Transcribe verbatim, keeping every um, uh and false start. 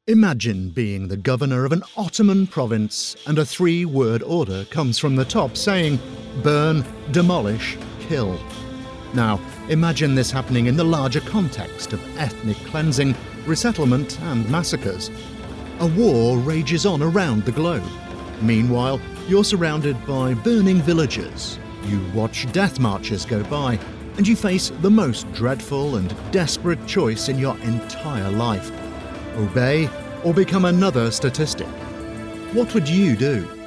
Imagine being the governor of an Ottoman province and a three-word order comes from the top saying, burn, demolish, kill. Now, imagine this happening in the larger context of ethnic cleansing, resettlement and massacres. A war rages on around the globe. Meanwhile, you're surrounded by burning villages. You watch death marches go by, and you face the most dreadful and desperate choice in your entire life. Obey or become another statistic. What would you do?